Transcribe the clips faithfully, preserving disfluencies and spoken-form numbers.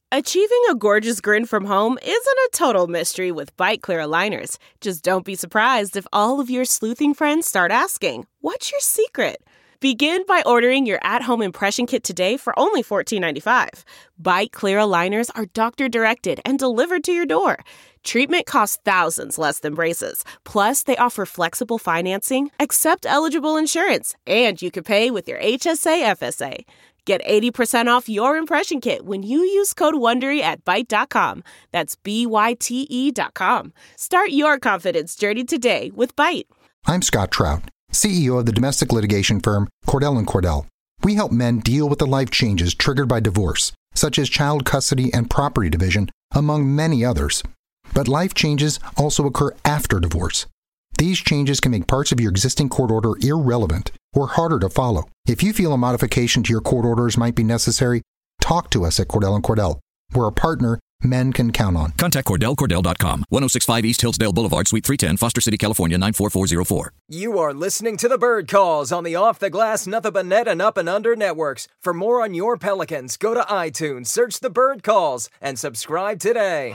Achieving a gorgeous grin from home isn't a total mystery with Byte Clear aligners. Just don't be surprised if all of your sleuthing friends start asking, "What's your secret?" Begin by ordering your at-home impression kit today for only fourteen ninety-five. Byte Clear aligners are doctor-directed and delivered to your door. Treatment costs thousands less than braces. Plus, they offer flexible financing, accept eligible insurance, and you can pay with your H S A F S A. Get eighty percent off your impression kit when you use code WONDERY at byte dot com. That's B Y T E dot com. Start your confidence journey today with Byte. I'm Scott Trout, C E O of the domestic litigation firm Cordell and Cordell. We help men deal with the life changes triggered by divorce, such as child custody and property division, among many others. But life changes also occur after divorce. These changes can make parts of your existing court order irrelevant or harder to follow. If you feel a modification to your court orders might be necessary, talk to us at Cordell and Cordell. We're a partner men can count on. Contact Cordell Cordell dot com, ten sixty-five East Hillsdale Boulevard, Suite three ten, Foster City, California, nine four four zero four. You are listening to the Bird Calls on the Off the Glass, Nothing But Net, and Up and Under networks. For more on your Pelicans, go to iTunes, search the Bird Calls, and subscribe today.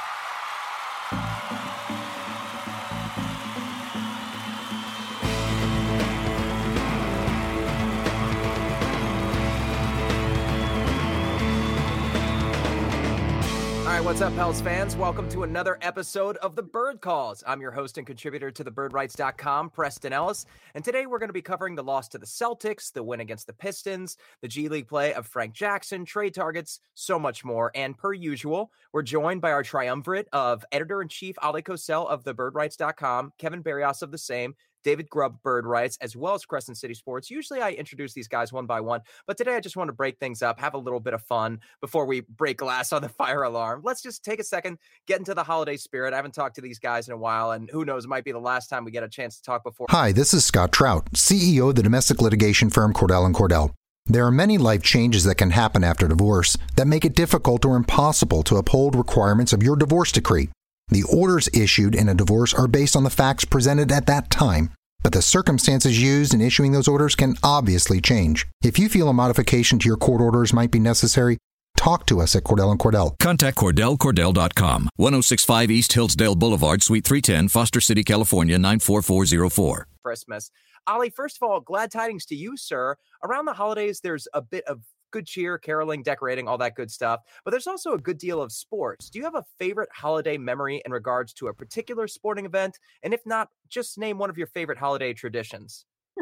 What's up, Pels fans? Welcome to another episode of the Bird Calls. I'm your host and contributor to the bird rights dot com, Preston Ellis, and today we're going to be covering the loss to the Celtics, the win against the Pistons, the G League play of Frank Jackson, trade targets, so much more. And per usual, we're joined by our triumvirate of editor-in-chief Ali Kosel of the bird rights dot com, Kevin Barrios of the same, David Grubb, Bird Rights, as well as Crescent City Sports. Usually I introduce these guys one by one, but today I just want to break things up, have a little bit of fun before we break glass on the fire alarm. Let's just take a second, get into the holiday spirit. I haven't talked to these guys in a while, and who knows, it might be the last time we get a chance to talk before. Hi, this is Scott Trout, C E O of the domestic litigation firm Cordell and Cordell. There are many life changes that can happen after divorce that make it difficult or impossible to uphold requirements of your divorce decree. The orders issued in a divorce are based on the facts presented at that time, but the circumstances used in issuing those orders can obviously change. If you feel a modification to your court orders might be necessary, talk to us at Cordell and Cordell. Contact Cordell Cordell dot com, ten sixty-five East Hillsdale Boulevard, Suite three ten, Foster City, California, nine four four zero four. Christmas. Ali, first of all, glad tidings to you, sir. Around the holidays, there's a bit of good cheer, caroling, decorating, all that good stuff. But there's also a good deal of sports. Do you have a favorite holiday memory in regards to a particular sporting event? And if not, just name one of your favorite holiday traditions.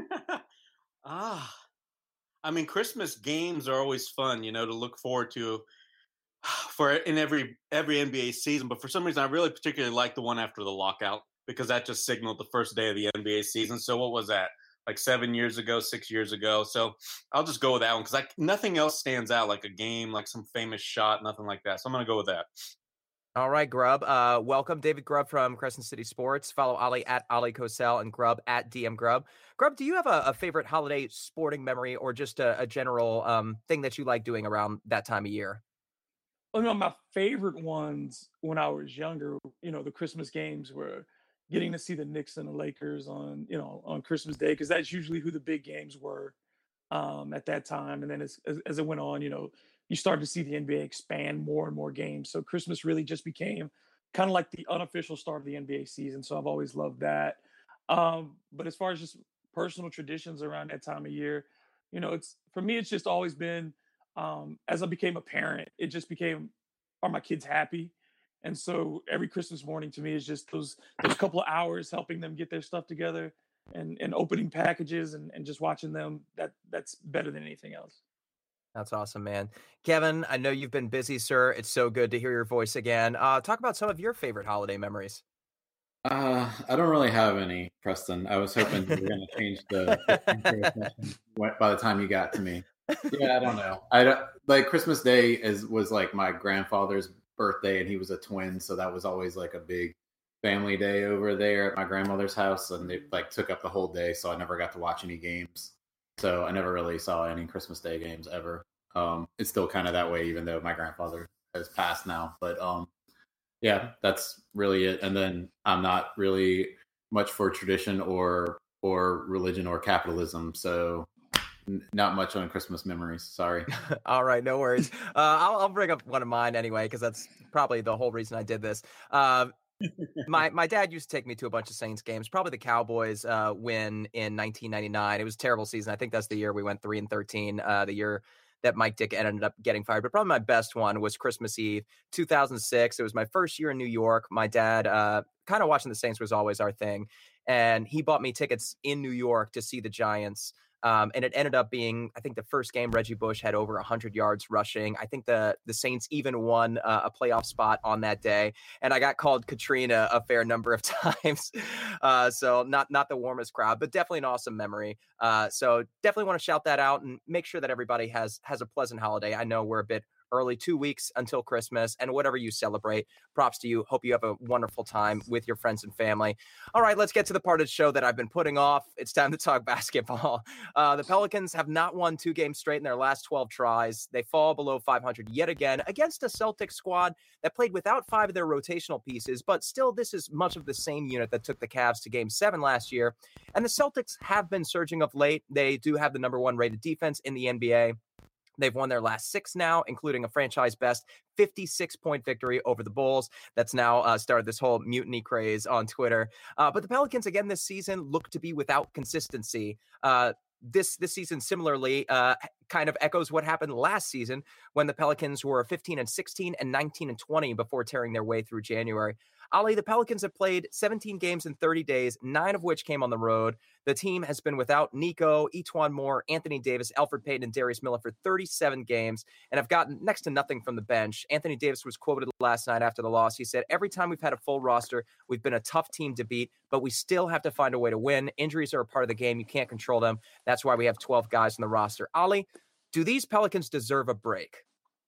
ah, I mean, Christmas games are always fun, you know, to look forward to for in every every N B A season. But for some reason, I really particularly like the one after the lockout because that just signaled the first day of the N B A season. So what was that? Like seven years ago, six years ago. So I'll just go with that one because like nothing else stands out like a game, like some famous shot, nothing like that. So I'm going to go with that. All right, Grubb. Uh, welcome, David Grubb from Crescent City Sports. Follow Ali at Ali Kosel and Grubb at D M Grubb. Grubb, do you have a, a favorite holiday sporting memory or just a, a general um, thing that you like doing around that time of year? Well, you know, my favorite ones when I was younger, you know, the Christmas games were getting to see the Knicks and the Lakers on, you know, on Christmas Day, because that's usually who the big games were um, at that time. And then as, as as it went on, you know, you started to see the N B A expand more and more games. So Christmas really just became kind of like the unofficial start of the N B A season. So I've always loved that. Um, but as far as just personal traditions around that time of year, you know, it's for me, it's just always been um, as I became a parent, it just became, are my kids happy? And so every Christmas morning to me is just those those couple of hours helping them get their stuff together and, and opening packages and, and just watching them. That that's better than anything else. That's awesome, man. Kevin, I know you've been busy, sir. It's so good to hear your voice again. Uh, talk about some of your favorite holiday memories. Uh, I don't really have any, Preston. I was hoping you were going to change the, the by the time you got to me. Yeah, I don't know. I don't, like Christmas Day is was like my grandfather's birthday, and he was a twin, so that was always like a big family day over there at my grandmother's house, and they like took up the whole day, so I never got to watch any games. So I never really saw any Christmas Day games ever. Um, it's still kind of that way, even though my grandfather has passed now. But um, yeah, that's really it. And then I'm not really much for tradition or or religion or capitalism. So n- not much on Christmas memories. Sorry. All right, no worries. Uh, I'll, I'll bring up one of mine anyway, because that's probably the whole reason I did this. Uh, my my dad used to take me to a bunch of Saints games. Probably the Cowboys uh, win in nineteen ninety-nine. It was a terrible season. I think that's the year we went three and thirteen. Uh, the year that Mike Dick ended up getting fired. But probably my best one was Christmas Eve, two thousand six. It was my first year in New York. My dad, uh, kind of watching the Saints was always our thing. And he bought me tickets in New York to see the Giants. Um, and it ended up being, I think the first game, Reggie Bush had over one hundred yards rushing. I think the the Saints even won uh, a playoff spot on that day. And I got called Katrina a fair number of times. Uh, so not not the warmest crowd, but definitely an awesome memory. Uh, so definitely want to shout that out and make sure that everybody has has a pleasant holiday. I know we're a bit early, two weeks until Christmas, and whatever you celebrate, props to you. Hope you have a wonderful time with your friends and family. All right, let's get to the part of the show that I've been putting off. It's time to talk basketball. Uh, the Pelicans have not won two games straight in their last twelve tries. They fall below five hundred yet again against a Celtics squad that played without five of their rotational pieces, but still this is much of the same unit that took the Cavs to game seven last year. And the Celtics have been surging of late. They do have the number one rated defense in the N B A. They've won their last six now, including a franchise-best fifty-six point victory over the Bulls. That's now uh, started this whole mutiny craze on Twitter. Uh, but the Pelicans, again, this season look to be without consistency. Uh, this this season, similarly, uh, kind of echoes what happened last season when the Pelicans were fifteen and sixteen and nineteen and twenty before tearing their way through January. Ali, the Pelicans have played seventeen games in thirty days, nine of which came on the road. The team has been without Nico, Etuan Moore, Anthony Davis, Elfrid Payton, and Darius Miller for thirty-seven games and have gotten next to nothing from the bench. Anthony Davis was quoted last night after the loss. He said, every time we've had a full roster, we've been a tough team to beat, but we still have to find a way to win. Injuries are a part of the game. You can't control them. That's why we have twelve guys on the roster. Ali, do these Pelicans deserve a break?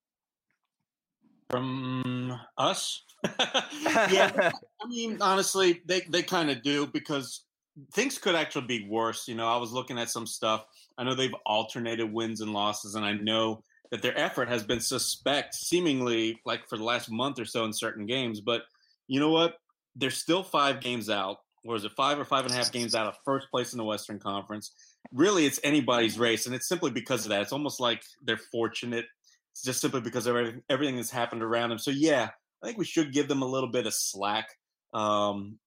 From us? Yeah, I mean, honestly, they, they kind of do, because things could actually be worse. You know, I was looking at some stuff. I know they've alternated wins and losses, and I know that their effort has been suspect, seemingly like for the last month or so in certain games. But you know what? They're still five games out. Or is it five or five and a half games out of first place in the Western Conference? Really, it's anybody's race, and it's simply because of that. It's almost like they're fortunate. It's just simply because of everything, everything that's happened around them. So, yeah, I think we should give them a little bit of slack. Um,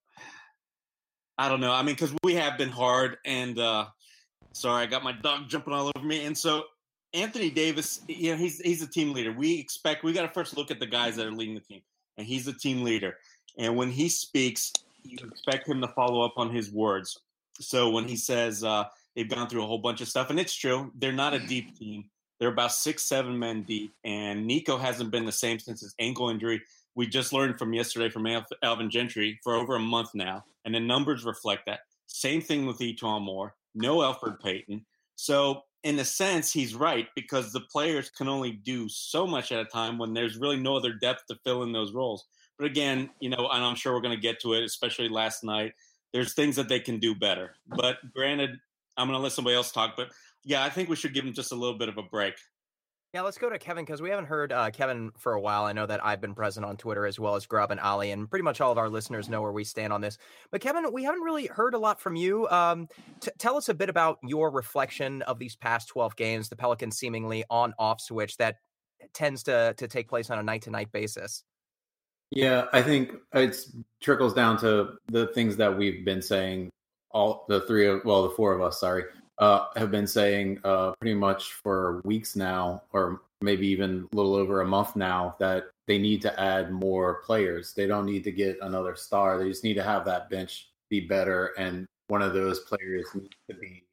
I don't know. I mean, because we have been hard. And uh, sorry, I got my dog jumping all over me. And so Anthony Davis, you know, he's he's a team leader. We expect we got to first look at the guys that are leading the team, and he's a team leader. And when he speaks, you expect him to follow up on his words. So when he says uh, they've gone through a whole bunch of stuff, and it's true, they're not a deep team. They're about six, seven men deep, and Nico hasn't been the same since his ankle injury. We just learned from yesterday from Alvin Gentry for over a month now, and the numbers reflect that. Same thing with Etuan Moore, no Elfrid Payton. So in a sense, he's right, because the players can only do so much at a time when there's really no other depth to fill in those roles. But again, you know, and I'm sure we're going to get to it, especially last night, there's things that they can do better. But granted, I'm going to let somebody else talk, but yeah, I think we should give him just a little bit of a break. Yeah, let's go to Kevin, because we haven't heard uh, Kevin for a while. I know that I've been present on Twitter as well as Grubb and Ali, and pretty much all of our listeners know where we stand on this. But Kevin, we haven't really heard a lot from you. Um, t- tell us a bit about your reflection of these past twelve games, the Pelicans seemingly on-off switch that tends to to take place on a night-to-night basis. Yeah, I think it trickles down to the things that we've been saying, all the three of, well, the four of us, sorry, uh, have been saying uh, pretty much for weeks now, or maybe even a little over a month now, that they need to add more players. They don't need to get another star. They just need to have that bench be better. And one of those players needs to be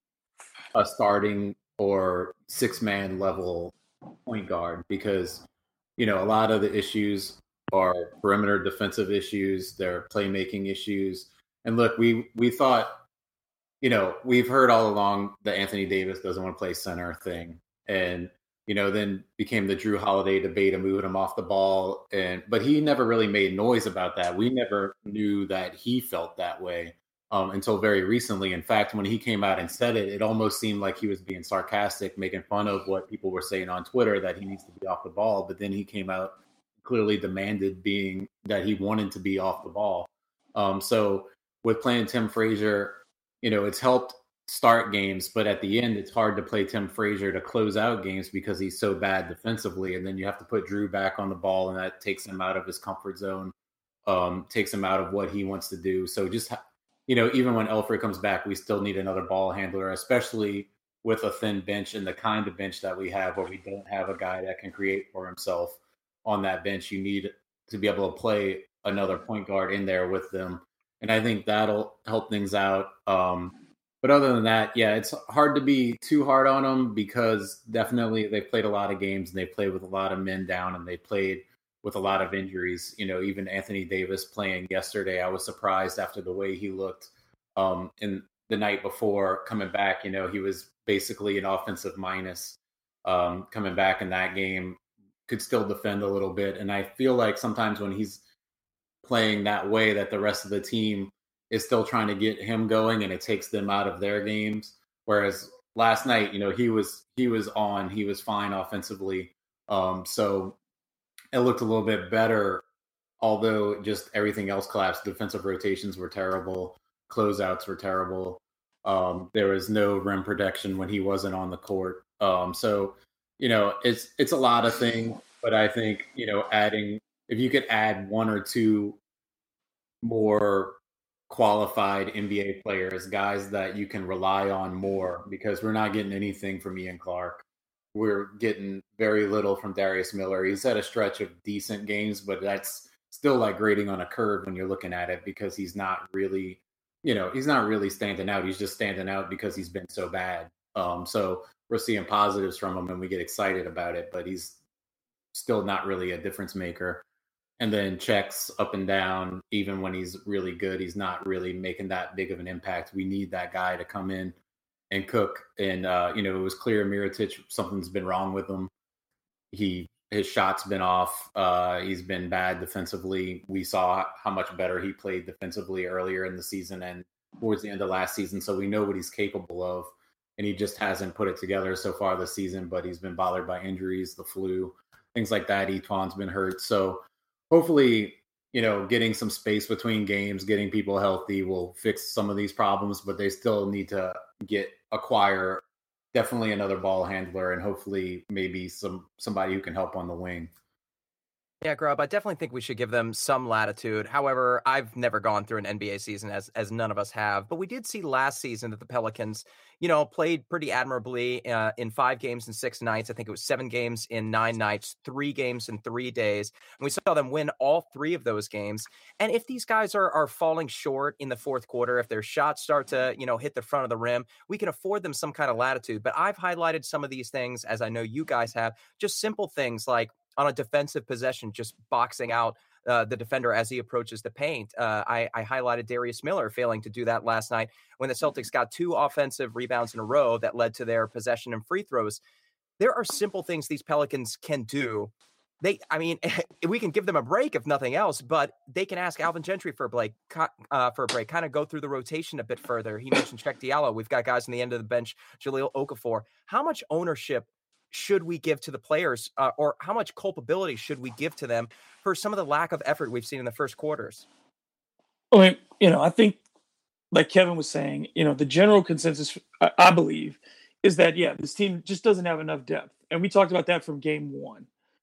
a starting or six-man level point guard, because, you know, a lot of the issues are perimeter defensive issues, they're playmaking issues. And look, we we thought, you know, we've heard all along the Anthony Davis doesn't want to play center thing. And, you know, then became the Drew Holiday debate of moving him off the ball. And but he never really made noise about that. We never knew that he felt that way um, until very recently. In fact, when he came out and said it, it almost seemed like he was being sarcastic, making fun of what people were saying on Twitter, that he needs to be off the ball. But then he came out, clearly demanded being that he wanted to be off the ball. Um, so with playing Tim Frazier, you know, it's helped start games, but at the end, it's hard to play Tim Frazier to close out games because he's so bad defensively. And then you have to put Drew back on the ball, and that takes him out of his comfort zone, um, takes him out of what he wants to do. So just, you know, even when Elfrid comes back, we still need another ball handler, especially with a thin bench and the kind of bench that we have where we don't have a guy that can create for himself on that bench. You need to be able to play another point guard in there with them. And I think that'll help things out. Um, But other than that, yeah, it's hard to be too hard on them because definitely they've played a lot of games and they played with a lot of men down and they played with a lot of injuries. You know, even Anthony Davis playing yesterday, I was surprised after the way he looked um, in the night before coming back. You know, he was basically an offensive minus um, coming back in that game, could still defend a little bit. And I feel like sometimes when he's playing that way that the rest of the team is still trying to get him going and it takes them out of their games. Whereas last night, you know, he was, he was on, he was fine offensively. Um, so it looked a little bit better, although just everything else collapsed. Defensive rotations were terrible. Closeouts were terrible. Um, there was no rim protection when he wasn't on the court. Um, so, you know, it's, it's a lot of things, but I think, you know, adding, if you could add one or two more qualified N B A players, guys that you can rely on more, because we're not getting anything from Ian Clark. We're getting very little from Darius Miller. He's had a stretch of decent games, but that's still like grading on a curve when you're looking at it because he's not really, you know, he's not really standing out. He's just standing out because he's been so bad. Um, so we're seeing positives from him and we get excited about it, but he's still not really a difference maker. And then checks up and down, even when he's really good, he's not really making that big of an impact. We need that guy to come in and cook. And, uh, you know, it was clear Mirotic, something's been wrong with him. He, his shot's been off. Uh, he's been bad defensively. We saw how much better he played defensively earlier in the season and towards the end of last season. So we know what he's capable of. And he just hasn't put it together so far this season, but he's been bothered by injuries, the flu, things like that. Etuan's been hurt. So, hopefully, you know, getting some space between games, getting people healthy will fix some of these problems, but they still need to get acquire definitely another ball handler and hopefully maybe some somebody who can help on the wing. Yeah, Grubb, I definitely think we should give them some latitude. However, I've never gone through an N B A season as as none of us have, but we did see last season that the Pelicans, you know, played pretty admirably uh, in five games in six nights. I think it was seven games in nine nights, three games in three days. And we saw them win all three of those games. And if these guys are are falling short in the fourth quarter, if their shots start to, you know, hit the front of the rim, we can afford them some kind of latitude. But I've highlighted some of these things, as I know you guys have, just simple things like on a defensive possession, just boxing out uh, the defender as he approaches the paint. Uh, I, I highlighted Darius Miller failing to do that last night when the Celtics got two offensive rebounds in a row that led to their possession and free throws. There are simple things these Pelicans can do. They, I mean, we can give them a break if nothing else, but they can ask Alvin Gentry for a break, uh, for a break, kind of go through the rotation a bit further. He mentioned Cheick Diallo. We've got guys on the end of the bench, Jahlil Okafor. How much ownership should we give to the players, uh, or how much culpability should we give to them for some of the lack of effort we've seen in the first quarters? I mean, you know, I think, like Kevin was saying, you know, the general consensus, I, I believe, is that, yeah, this team just doesn't have enough depth. And we talked about that from game one.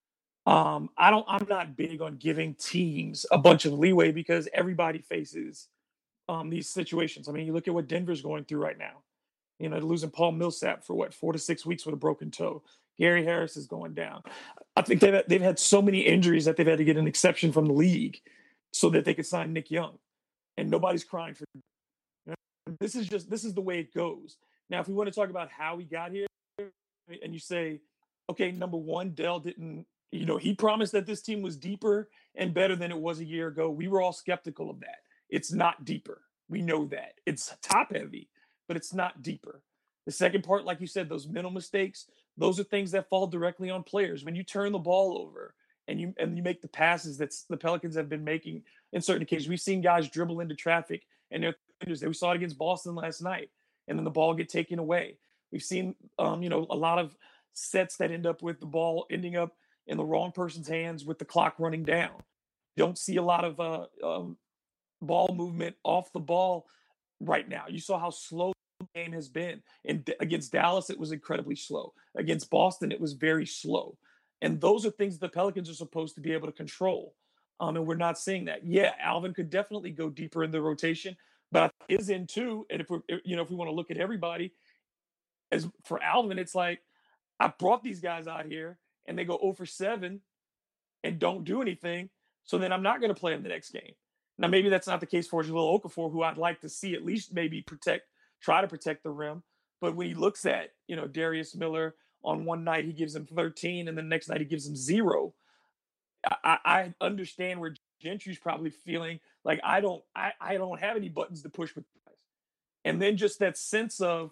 Um, I don't, I'm not big on giving teams a bunch of leeway because everybody faces um, these situations. I mean, you look at what Denver's going through right now. You know, losing Paul Millsap for what, four to six weeks with a broken toe. Gary Harris is going down. I think they've they've had so many injuries that they've had to get an exception from the league so that they could sign Nick Young, and nobody's crying for. You know, this is just this is the way it goes. Now, if we want to talk about how we got here, and you say, okay, number one, Dell didn't. You know, he promised that this team was deeper and better than it was a year ago. We were all skeptical of that. It's not deeper. We know that. It's top heavy, but it's not deeper. The second part, like you said, those mental mistakes, those are things that fall directly on players. When you turn the ball over and you and you make the passes that the Pelicans have been making in certain occasions, we've seen guys dribble into traffic and they're we saw it against Boston last night, and then the ball get taken away. We've seen, um, you know, a lot of sets that end up with the ball ending up in the wrong person's hands with the clock running down. Don't see a lot of uh, um, ball movement off the ball right now. You saw how slow game has been. And against Dallas, it was incredibly slow. Against Boston, it was very slow. And those are things the Pelicans are supposed to be able to control. Um, and we're not seeing that. Yeah, Alvin could definitely go deeper in the rotation, but is in too. And if we're, you know, if we want to look at everybody, as for Alvin, it's like, I brought these guys out here and they go oh for seven and don't do anything. So then I'm not going to play them the next game. Now, maybe that's not the case for Jahlil Okafor, who I'd like to see at least maybe protect, try to protect the rim. But when he looks at, you know, Darius Miller, on one night he gives him thirteen and the next night he gives him zero. I, I understand where Gentry's probably feeling like I don't I, I don't have any buttons to push with guys. And then just that sense of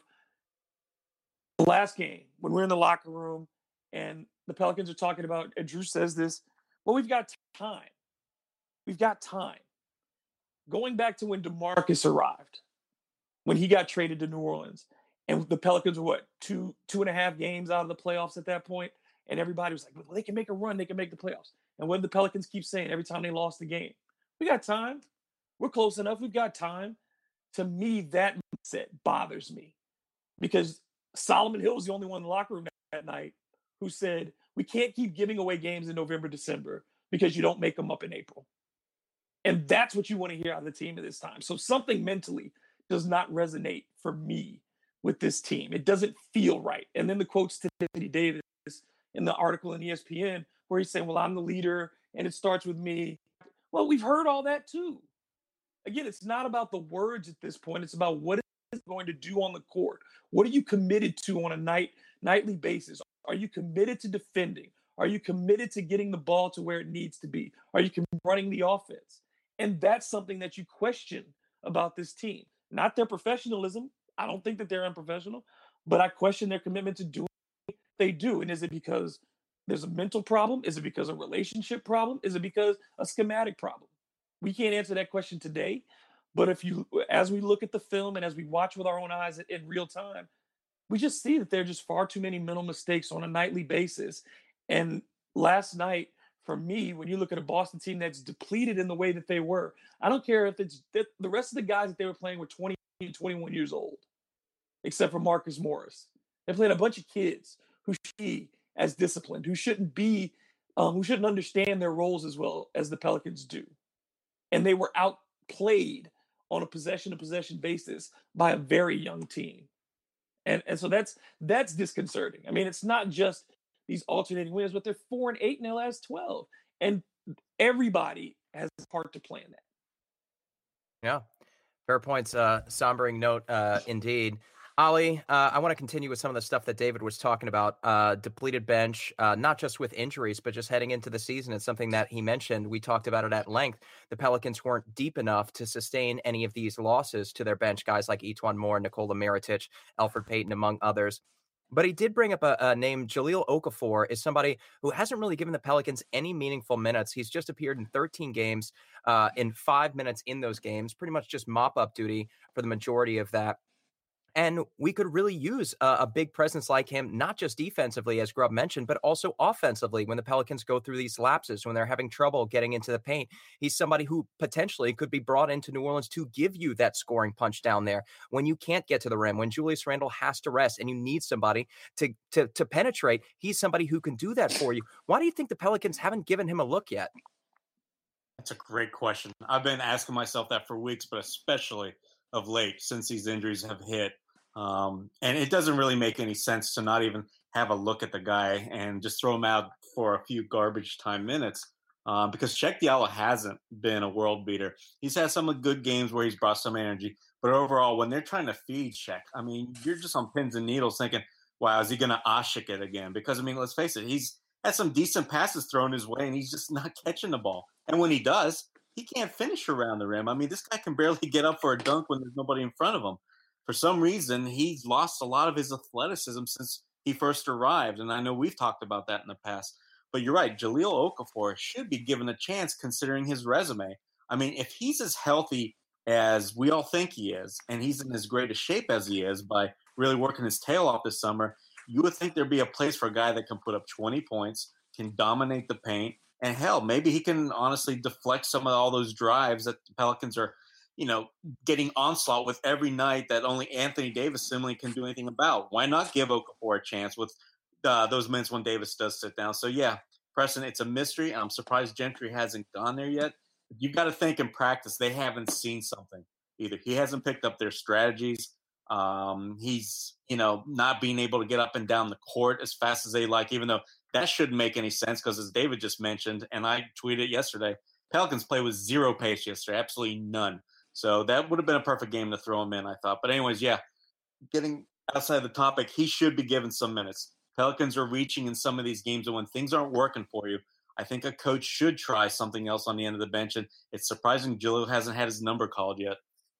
the last game when we're in the locker room and the Pelicans are talking about, and Drew says this, well, we've got time. We've got time. Going back to when DeMarcus arrived, when he got traded to New Orleans, and the Pelicans were what, two, two and a half games out of the playoffs at that point, and everybody was like, well, they can make a run, they can make the playoffs. And what did the Pelicans keep saying every time they lost the game? We got time. We're close enough. We've got time. To me, that mindset bothers me because Solomon Hill was the only one in the locker room that night who said, we can't keep giving away games in November, December because you don't make them up in April. And that's what you want to hear out of the team at this time. So something mentally does not resonate for me with this team. It doesn't feel right. And then the quotes to Anthony Davis in the article in E S P N where he's saying, well, I'm the leader and it starts with me. Well, we've heard all that too. Again, it's not about the words at this point. It's about what it's going to do on the court. What are you committed to on a night nightly basis? Are you committed to defending? Are you committed to getting the ball to where it needs to be? Are you running the offense? And that's something that you question about this team. Not their professionalism. I don't think that they're unprofessional, but I question their commitment to doing what they do. And is it because there's a mental problem? Is it because a relationship problem? Is it because a schematic problem? We can't answer that question today. But if you, as we look at the film and as we watch with our own eyes in real time, we just see that there are just far too many mental mistakes on a nightly basis. And last night, for me, when you look at a Boston team that's depleted in the way that they were, I don't care if it's that the rest of the guys that they were playing were twenty, twenty-one years old, except for Marcus Morris. They played a bunch of kids who should be as disciplined, who shouldn't be, um, who shouldn't understand their roles as well as the Pelicans do. And they were outplayed on a possession-to-possession basis by a very young team. And, and so that's that's disconcerting. I mean, it's not just these alternating wins, but they're four and eight in their last twelve. And everybody has a part to play in that. Yeah, fair points. Uh, sombering note, uh, indeed. Ali, uh, I want to continue with some of the stuff that David was talking about. Uh, depleted bench, uh, not just with injuries, but just heading into the season. It's something that he mentioned. We talked about it at length. The Pelicans weren't deep enough to sustain any of these losses to their bench guys like Etuan Moore, Nikola Mirotic, Elfrid Payton, among others. But he did bring up a, a name. Jahlil Okafor is somebody who hasn't really given the Pelicans any meaningful minutes. He's just appeared in thirteen games, uh, in five minutes in those games, pretty much just mop-up duty for the majority of that. And we could really use a, a big presence like him, not just defensively, as Grubb mentioned, but also offensively when the Pelicans go through these lapses, when they're having trouble getting into the paint. He's somebody who potentially could be brought into New Orleans to give you that scoring punch down there when you can't get to the rim, when Julius Randle has to rest and you need somebody to, to, to penetrate. He's somebody who can do that for you. Why do you think the Pelicans haven't given him a look yet? That's a great question. I've been asking myself that for weeks, but especially of late since these injuries have hit. Um, and it doesn't really make any sense to not even have a look at the guy and just throw him out for a few garbage time minutes um, because Cheick Diallo hasn't been a world beater. He's had some good games where he's brought some energy, but overall, when they're trying to feed Cheick, I mean, you're just on pins and needles thinking, wow, is he going to Ashik it again? Because, I mean, let's face it, he's had some decent passes thrown his way and he's just not catching the ball. And when he does, he can't finish around the rim. I mean, this guy can barely get up for a dunk when there's nobody in front of him. For some reason, he's lost a lot of his athleticism since he first arrived. And I know we've talked about that in the past. But you're right, Jahlil Okafor should be given a chance considering his resume. I mean, if he's as healthy as we all think he is, and he's in as great a shape as he is by really working his tail off this summer, you would think there'd be a place for a guy that can put up twenty points, can dominate the paint, and hell, maybe he can honestly deflect some of all those drives that the Pelicans are you know, getting onslaught with every night that only Anthony Davis seemingly can do anything about. Why not give Okafor a chance with uh, those minutes when Davis does sit down? So, yeah, Preston, it's a mystery. I'm surprised Gentry hasn't gone there yet. You got to think in practice they haven't seen something either. He hasn't picked up their strategies. Um, he's, you know, not being able to get up and down the court as fast as they like, even though that shouldn't make any sense because, as David just mentioned, and I tweeted yesterday, Pelicans play with zero pace yesterday, absolutely none. So that would have been a perfect game to throw him in, I thought. But anyways, yeah, getting outside the topic, he should be given some minutes. Pelicans are reaching in some of these games, and when things aren't working for you, I think a coach should try something else on the end of the bench. And it's surprising Julio hasn't had his number called yet.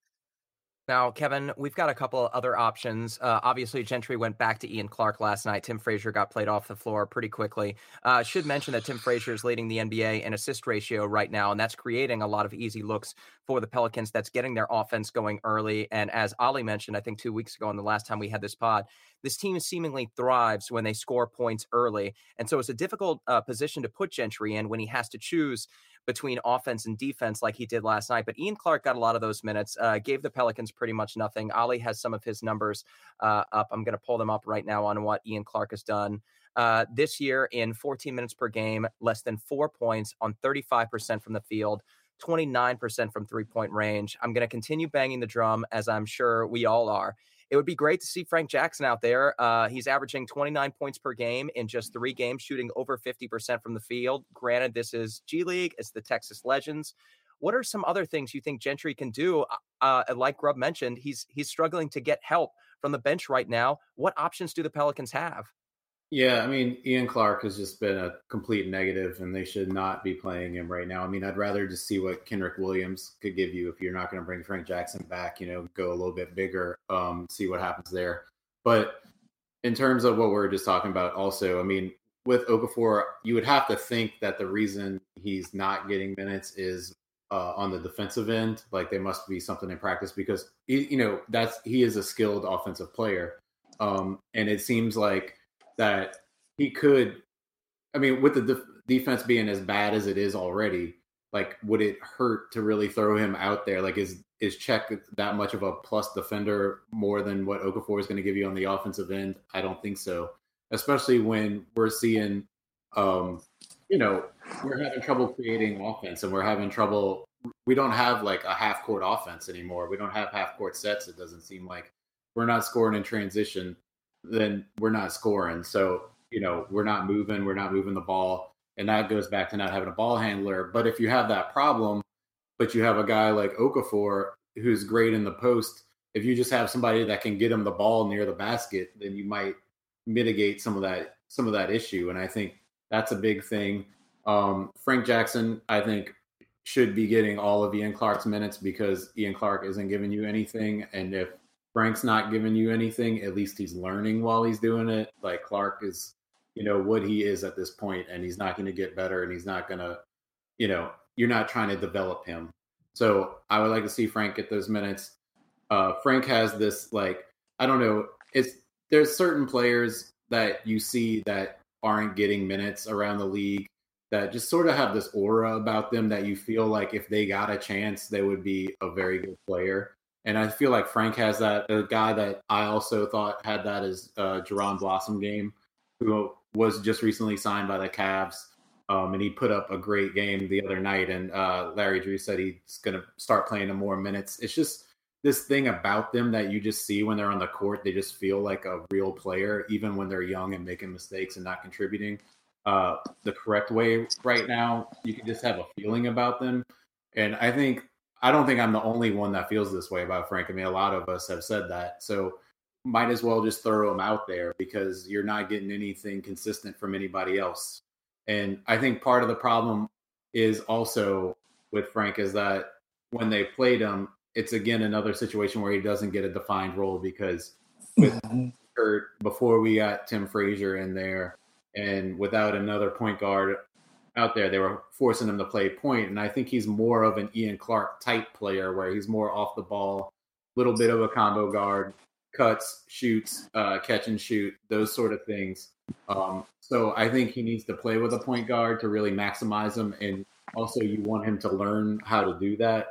Now, Kevin, we've got a couple other options. Uh, obviously, Gentry went back to Ian Clark last night. Tim Frazier got played off the floor pretty quickly. Uh, should mention that Tim Frazier is leading the N B A in assist ratio right now, and that's creating a lot of easy looks for the Pelicans. That's getting their offense going early. And as Ali mentioned, I think two weeks ago, and the last time we had this pod, this team seemingly thrives when they score points early. And so it's a difficult uh, position to put Gentry in when he has to choose between offense and defense like he did last night. But Ian Clark got a lot of those minutes, uh, gave the Pelicans pretty much nothing. Ali has some of his numbers uh, up. I'm going to pull them up right now on what Ian Clark has done. Uh, this year in fourteen minutes per game, less than four points on thirty-five percent from the field, twenty-nine percent from three-point range. I'm going to continue banging the drum, as I'm sure we all are. It would be great to see Frank Jackson out there. Uh, he's averaging twenty-nine points per game in just three games, shooting over fifty percent from the field. Granted, this is G League. It's the Texas Legends. What are some other things you think Gentry can do? Uh, like Grubb mentioned, he's he's struggling to get help from the bench right now. What options do the Pelicans have? Yeah, I mean, Ian Clark has just been a complete negative, and they should not be playing him right now. I mean, I'd rather just see what Kenrich Williams could give you if you're not going to bring Frank Jackson back, you know, go a little bit bigger, um, see what happens there. But in terms of what we're just talking about also, I mean, with Okafor, you would have to think that the reason he's not getting minutes is uh, on the defensive end. Like, there must be something in practice because, he, you know, that's he is a skilled offensive player. Um, and it seems like that he could, I mean, with the def- defense being as bad as it is already, like, would it hurt to really throw him out there? Like, is is Cech that much of a plus defender more than what Okafor is going to give you on the offensive end? I don't think so, especially when we're seeing, um, you know, we're having trouble creating offense and we're having trouble. We don't have like a half court offense anymore. We don't have half court sets. It doesn't seem like we're not scoring in transition. Then we're not scoring. So, you know, we're not moving, we're not moving the ball. And that goes back to not having a ball handler. But if you have that problem, but you have a guy like Okafor who's great in the post, if you just have somebody that can get him the ball near the basket, then you might mitigate some of that, some of that issue. And I think that's a big thing. Um, Frank Jackson, I think, should be getting all of Ian Clark's minutes because Ian Clark isn't giving you anything. And if Frank's not giving you anything, at least he's learning while he's doing it. Like, Clark is, you know, what he is at this point, and he's not going to get better, and he's not going to, you know, you're not trying to develop him. So I would like to see Frank get those minutes. Uh, Frank has this, like, I don't know, it's there's certain players that you see that aren't getting minutes around the league that just sort of have this aura about them that you feel like if they got a chance, they would be a very good player. And I feel like Frank has that. A guy that I also thought had that is uh, Jerron Blossom game, who was just recently signed by the Cavs. Um, and he put up a great game the other night. And uh, Larry Drew said he's going to start playing him more minutes. It's just this thing about them that you just see when they're on the court. They just feel like a real player, even when they're young and making mistakes and not contributing uh, the correct way right now. You can just have a feeling about them. And I think I don't think I'm the only one that feels this way about Frank. I mean, a lot of us have said that. So might as well just throw him out there because you're not getting anything consistent from anybody else. And I think part of the problem is also with Frank is that when they played him, it's again another situation where he doesn't get a defined role because with Kurt, before we got Tim Frazier in there and without another point guard out there, they were forcing him to play point. And I think he's more of an Ian Clark type player where he's more off the ball, little bit of a combo guard, cuts, shoots, uh, catch and shoot, those sort of things. Um, so I think he needs to play with a point guard to really maximize him. And also you want him to learn how to do that.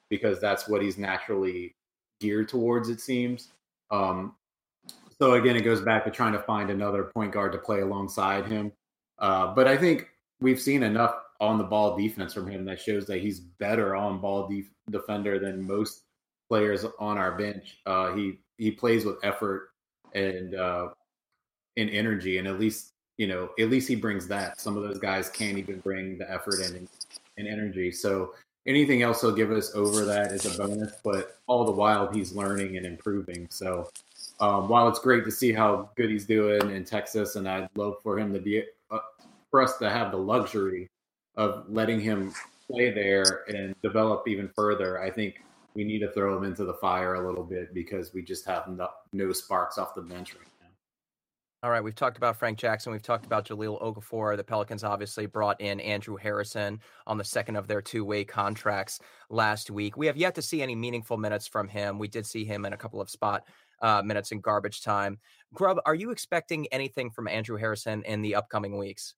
because that's what he's naturally geared towards, it seems. Um, so again, it goes back to trying to find another point guard to play alongside him. Uh, but I think we've seen enough on the ball defense from him that shows that he's better on ball def- defender than most players on our bench. Uh, he he plays with effort and uh, and energy, and at least you know at least he brings that. Some of those guys can't even bring the effort and and energy. So anything else he'll give us over that is a bonus. But all the while he's learning and improving. So um, while it's great to see how good he's doing in Texas, and I'd love for him to be uh, for us to have the luxury of letting him play there and develop even further, I think we need to throw him into the fire a little bit because we just have no, no sparks off the bench right now. All right, we've talked about Frank Jackson. We've talked about Jahlil Okafor. The Pelicans obviously brought in Andrew Harrison on the second of their two-way contracts last week. We have yet to see any meaningful minutes from him. We did see him in a couple of spot uh, minutes in garbage time. Grubb, are you expecting anything from Andrew Harrison in the upcoming weeks?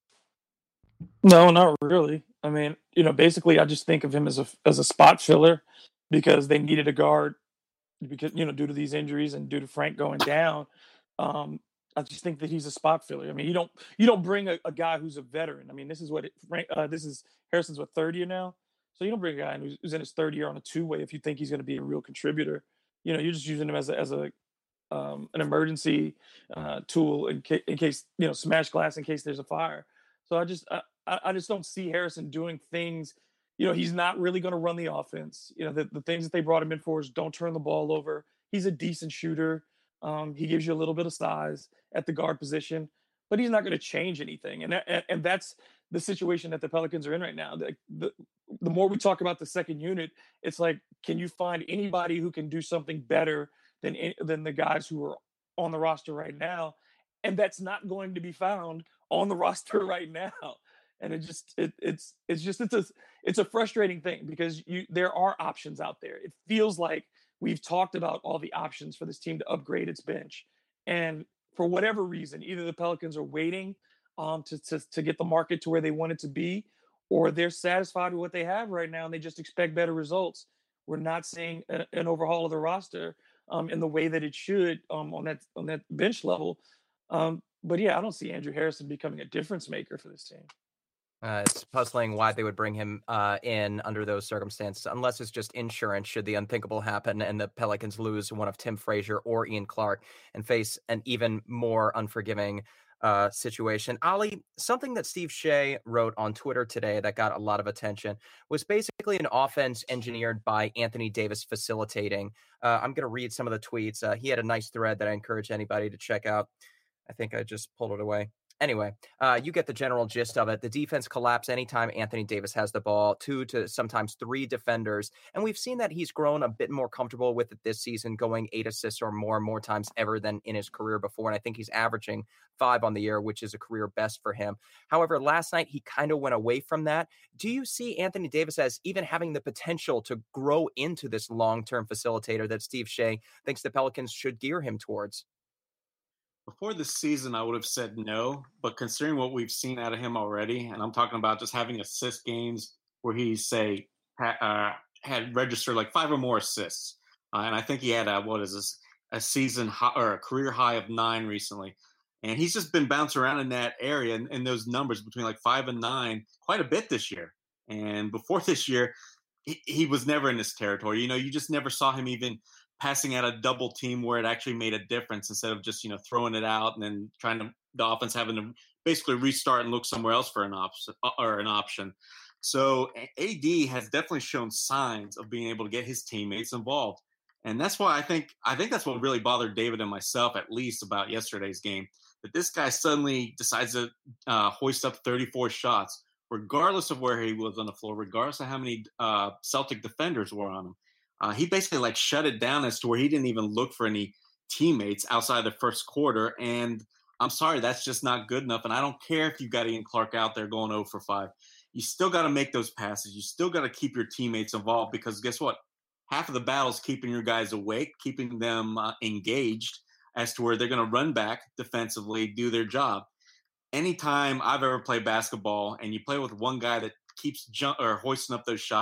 No, not really. I mean, you know, basically, I just think of him as a as a spot filler because they needed a guard because you know due to these injuries and due to Frank going down. Um, I just think that he's a spot filler. I mean, you don't you don't bring a, a guy who's a veteran. I mean, this is what it, Frank. Uh, this is Harrison's what third year now, so you don't bring a guy who's, who's in his third year on a two way if you think he's going to be a real contributor. You know, you're just using him as a as a um, an emergency uh, tool in, ca- in case you know smash glass in case there's a fire. So I just I, I just don't see Harrison doing things. You know, he's not really going to run the offense. You know, the, the things that they brought him in for is don't turn the ball over. He's a decent shooter. Um, he gives you a little bit of size at the guard position, but he's not going to change anything. And, that, and that's the situation that the Pelicans are in right now. The, the, the more we talk about the second unit, it's like, can you find anybody who can do something better than than the guys who are on the roster right now? And that's not going to be found on the roster right now. And it just it, it's it's just it's a it's a frustrating thing because you there are options out there. It feels like we've talked about all the options for this team to upgrade its bench, and for whatever reason, either the Pelicans are waiting um, to, to to get the market to where they want it to be, or they're satisfied with what they have right now and they just expect better results. We're not seeing a, an overhaul of the roster um, in the way that it should um, on that on that bench level. Um, but yeah, I don't see Andrew Harrison becoming a difference maker for this team. Uh, it's puzzling why they would bring him uh, in under those circumstances, unless it's just insurance should the unthinkable happen and the Pelicans lose one of Tim Frazier or Ian Clark and face an even more unforgiving uh, situation. Ali, something that Steve Shea wrote on Twitter today that got a lot of attention was basically an offense engineered by Anthony Davis facilitating. Uh, I'm going to read some of the tweets. Uh, he had a nice thread that I encourage anybody to check out. I think I just pulled it away. Anyway, uh, you get the general gist of it. The defense collapse anytime Anthony Davis has the ball, two to sometimes three defenders. And we've seen that he's grown a bit more comfortable with it this season, going eight assists or more, more times ever than in his career before. And I think he's averaging five on the year, which is a career best for him. However, last night, he kind of went away from that. Do you see Anthony Davis as even having the potential to grow into this long-term facilitator that Steve Shea thinks the Pelicans should gear him towards? Before the season, I would have said no, but considering what we've seen out of him already, and I'm talking about just having assist games where he, say, ha- uh, had registered like five or more assists, uh, and I think he had a, what is this, a season high, or a career high of nine recently, and he's just been bouncing around in that area and in those numbers between like five and nine quite a bit this year. And before this year, he, he was never in this territory. You know, you just never saw him even passing out a double team where it actually made a difference instead of just, you know, throwing it out and then trying to, the offense having to basically restart and look somewhere else for an option or an option. So A D has definitely shown signs of being able to get his teammates involved. And that's why I think, I think that's what really bothered David and myself, at least about yesterday's game, that this guy suddenly decides to uh, hoist up thirty-four shots, regardless of where he was on the floor, regardless of how many uh, Celtic defenders were on him. Uh, he basically like shut it down as to where he didn't even look for any teammates outside the first quarter. And I'm sorry, that's just not good enough. And I don't care if you got Ian Clark out there going oh for five. You still got to make those passes. You still got to keep your teammates involved because guess what? Half of the battle is keeping your guys awake, keeping them uh, engaged as to where they're going to run back defensively, do their job. Anytime I've ever played basketball and you play with one guy that keeps jump or hoisting up those shots,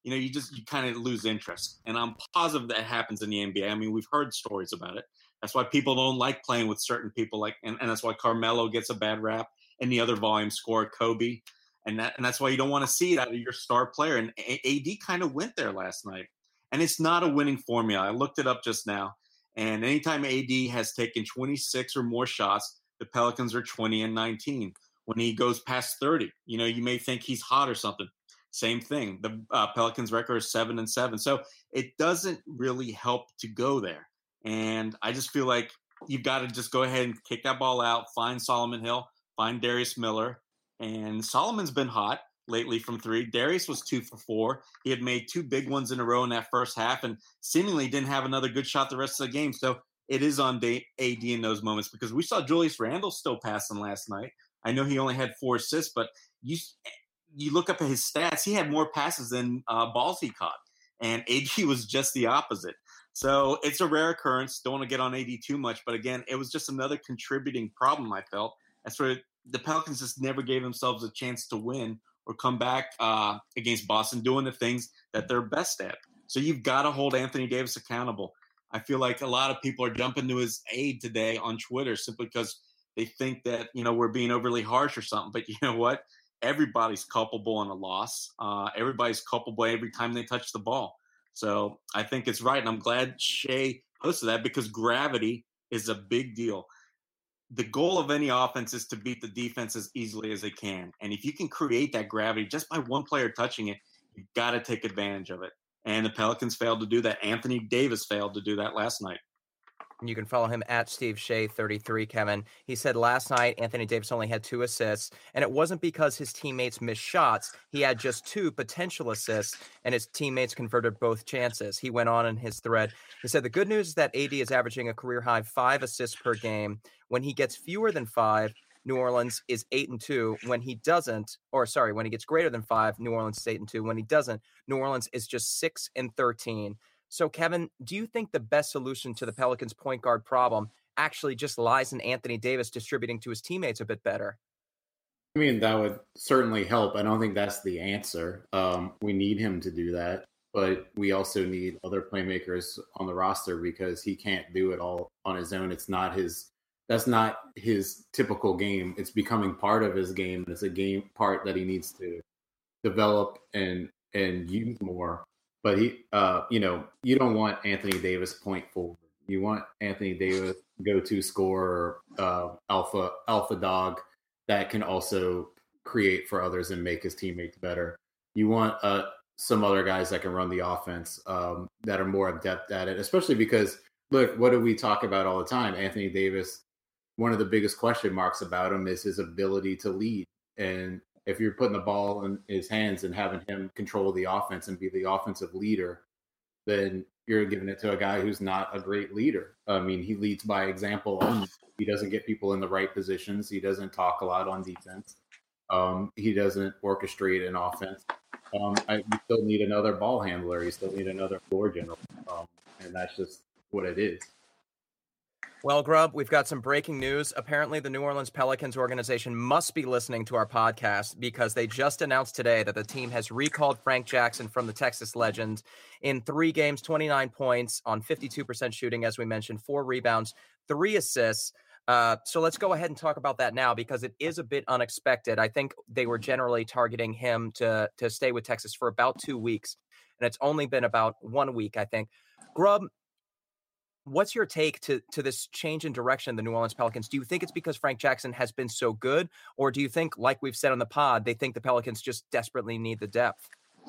you know, you just you kind of lose interest. And I'm positive that happens in the N B A. I mean, we've heard stories about it. That's why people don't like playing with certain people, like, and, and that's why Carmelo gets a bad rap, and the other volume scorer, Kobe, and that and that's why you don't want to see it out of your star player. And A D kind of went there last night, and it's not a winning formula. I looked it up just now, and anytime A D has taken twenty-six or more shots, the Pelicans are twenty and nineteen. When he goes past thirty, you know, you may think he's hot or something. Same thing. The uh, Pelicans record is seven and seven. So it doesn't really help to go there. And I just feel like you've got to just go ahead and kick that ball out, find Solomon Hill, find Darius Miller. And Solomon's been hot lately from three. Darius was two for four. He had made two big ones in a row in that first half and seemingly didn't have another good shot the rest of the game. So it is on A D in those moments, because we saw Julius Randle still passing last night. I know he only had four assists, but you you look up at his stats, he had more passes than uh, balls he caught. And A D was just the opposite. So it's a rare occurrence. Don't want to get on A D too much. But again, it was just another contributing problem, I felt. That's where the Pelicans just never gave themselves a chance to win or come back uh, against Boston doing the things that they're best at. So you've got to hold Anthony Davis accountable. I feel like a lot of people are jumping to his aid today on Twitter simply because they think that, you know, we're being overly harsh or something. But you know what? Everybody's culpable in a loss. Uh, everybody's culpable every time they touch the ball. So I think it's right. And I'm glad Shea posted that, because gravity is a big deal. The goal of any offense is to beat the defense as easily as they can. And if you can create that gravity just by one player touching it, you've got to take advantage of it. And the Pelicans failed to do that. Anthony Davis failed to do that last night. You can follow him at Steve Shea thirty-three, Kevin. He said last night Anthony Davis only had two assists, and it wasn't because his teammates missed shots. He had just two potential assists, and his teammates converted both chances. He went on in his thread. He said the good news is that A D is averaging a career-high five assists per game. When he gets fewer than five, New Orleans is eight and two. When he doesn't, or sorry, when he gets greater than five, New Orleans is eight and two. When he doesn't, New Orleans is just six and thirteen. So, Kevin, do you think the best solution to the Pelicans' point guard problem actually just lies in Anthony Davis distributing to his teammates a bit better? I mean, that would certainly help. I don't think that's the answer. Um, we need him to do that, but we also need other playmakers on the roster, because he can't do it all on his own. It's not his, that's not his typical game. It's becoming part of his game. It's a game part that he needs to develop and, and use more. But he, uh, you know, you don't want Anthony Davis point forward. You want Anthony Davis go-to scorer, uh, alpha alpha dog that can also create for others and make his teammates better. You want uh, some other guys that can run the offense um, that are more adept at it. Especially because, look, what do we talk about all the time? Anthony Davis. One of the biggest question marks about him is his ability to lead. And if you're putting the ball in his hands and having him control the offense and be the offensive leader, then you're giving it to a guy who's not a great leader. I mean, he leads by example only. He doesn't get people in the right positions. He doesn't talk a lot on defense. Um, he doesn't orchestrate an offense. Um, I, you still need another ball handler. You still need another floor general. Um, and that's just what it is. Well, Grubb, we've got some breaking news. Apparently, the New Orleans Pelicans organization must be listening to our podcast, because they just announced today that the team has recalled Frank Jackson from the Texas Legends. In three games, twenty-nine points on fifty-two percent shooting, as we mentioned, four rebounds, three assists. Uh, so let's go ahead and talk about that now, because it is a bit unexpected. I think they were generally targeting him to, to stay with Texas for about two weeks, and it's only been about one week, I think. Grubb, what's your take to, to this change in direction of the New Orleans Pelicans? Do you think it's because Frank Jackson has been so good, or do you think, like we've said on the pod, they think the Pelicans just desperately need the depth?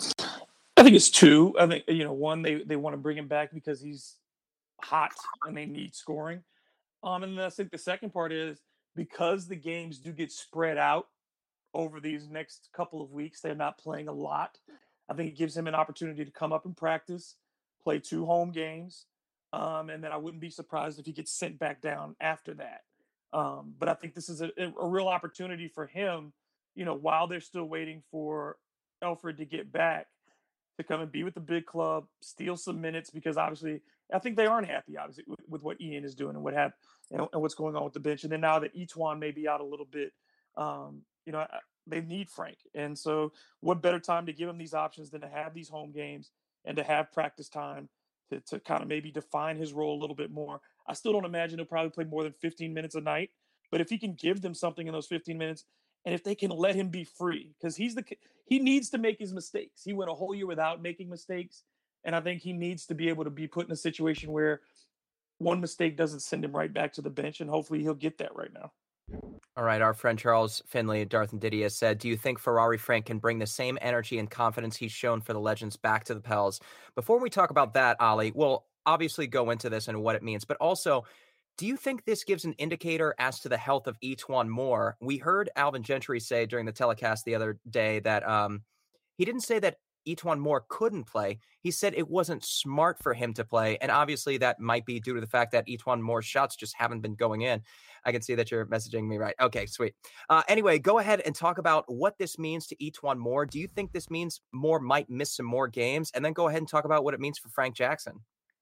I think it's two. I think, you know, one, they, they want to bring him back because he's hot and they need scoring. Um, and then I think the second part is because the games do get spread out over these next couple of weeks, they're not playing a lot. I think it gives him an opportunity to come up and practice, play two home games. Um, and then I wouldn't be surprised if he gets sent back down after that. Um, but I think this is a, a real opportunity for him, you know, while they're still waiting for Elfrid to get back, to come and be with the big club, steal some minutes, because obviously I think they aren't happy, obviously, with, with what Ian is doing and what have, and, and what's going on with the bench. And then now that Etuan may be out a little bit, um, you know, I, they need Frank. And so what better time to give him these options than to have these home games and to have practice time to, to kind of maybe define his role a little bit more. I still don't imagine he'll probably play more than fifteen minutes a night, but if he can give them something in those fifteen minutes, and if they can let him be free, because he's the he needs to make his mistakes. He went a whole year without making mistakes, and I think he needs to be able to be put in a situation where one mistake doesn't send him right back to the bench, and hopefully he'll get that right now. All right, our friend Charles Finley, Darth and Didier said, do you think Ferrari Frank can bring the same energy and confidence he's shown for the Legends back to the Pels? Before we talk about that, Ollie, we'll obviously go into this and what it means, but also, do you think this gives an indicator as to the health of E'Twaun Moore? We heard Alvin Gentry say during the telecast the other day that um, he didn't say that E'Twaun Moore couldn't play. He said it wasn't smart for him to play, and obviously that might be due to the fact that E'Twaun Moore's shots just haven't been going in. I can see that you're messaging me right. Okay, sweet. Uh, anyway, go ahead and talk about what this means to E'Twaun Moore. Do you think this means Moore might miss some more games? And then go ahead and talk about what it means for Frank Jackson.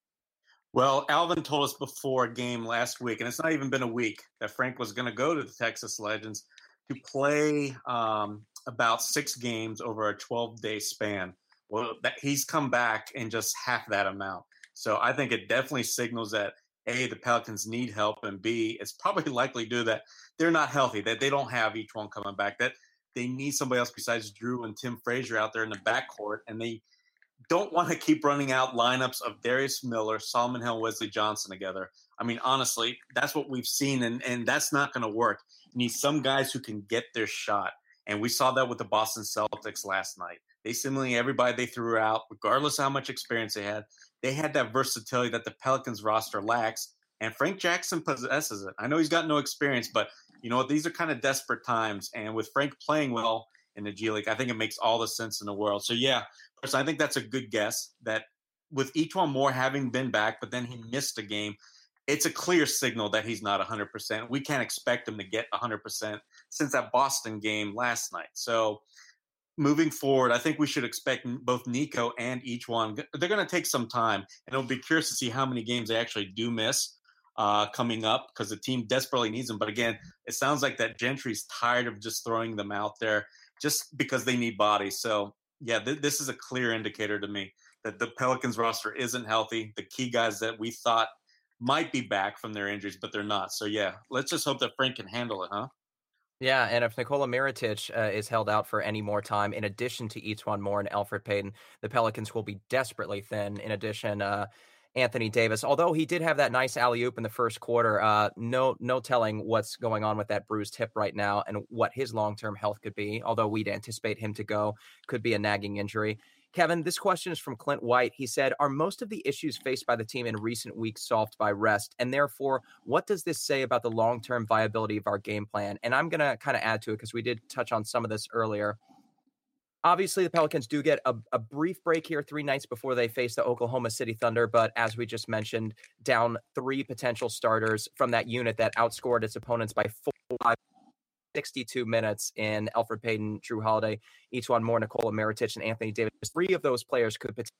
Well, Alvin told us before a game last week, and it's not even been a week, that Frank was going to go to the Texas Legends to play um, about six games over a twelve-day span. Well, that, he's come back in just half that amount. So I think it definitely signals that, A, the Pelicans need help, and B, it's probably likely due that they're not healthy, that they don't have each one coming back, that they need somebody else besides Drew and Tim Frazier out there in the backcourt, and they don't want to keep running out lineups of Darius Miller, Solomon Hill, Wesley Johnson together. I mean, honestly, that's what we've seen, and, and that's not going to work. You need some guys who can get their shot, and we saw that with the Boston Celtics last night. They seemingly, everybody they threw out, regardless of how much experience they had, they had that versatility that the Pelicans roster lacks, and Frank Jackson possesses it. I know he's got no experience, but you know what? These are kind of desperate times, and with Frank playing well in the G League, I think it makes all the sense in the world. So, yeah, I think that's a good guess that with E'Twaun Moore having been back, but then he missed a game, it's a clear signal that he's not one hundred percent. We can't expect him to get one hundred percent since that Boston game last night. So moving forward, I think we should expect both Nico and E'Twaun. They're going to take some time, and it'll be curious to see how many games they actually do miss uh, coming up because the team desperately needs them. But again, it sounds like that Gentry's tired of just throwing them out there just because they need bodies. So, yeah, th- this is a clear indicator to me that the Pelicans roster isn't healthy. The key guys that we thought might be back from their injuries, but they're not. So, yeah, let's just hope that Frank can handle it, huh? Yeah, and if Nikola Mirotic uh, is held out for any more time, in addition to E'Twaun Moore and Elfrid Payton, the Pelicans will be desperately thin. In addition, uh, Anthony Davis, although he did have that nice alley-oop in the first quarter, uh, no no telling what's going on with that bruised hip right now and what his long-term health could be, although we'd anticipate him to go. Could be a nagging injury. Kevin, this question is from Clint White. He said, are most of the issues faced by the team in recent weeks solved by rest? And therefore, what does this say about the long-term viability of our game plan? And I'm going to kind of add to it because we did touch on some of this earlier. Obviously, the Pelicans do get a, a brief break here three nights before they face the Oklahoma City Thunder. But as we just mentioned, down three potential starters from that unit that outscored its opponents by four, sixty-two minutes in Elfrid Payton, Drew Holiday, E'Twaun Moore, Nikola Mirotic, and Anthony Davis. Three of those players could potentially.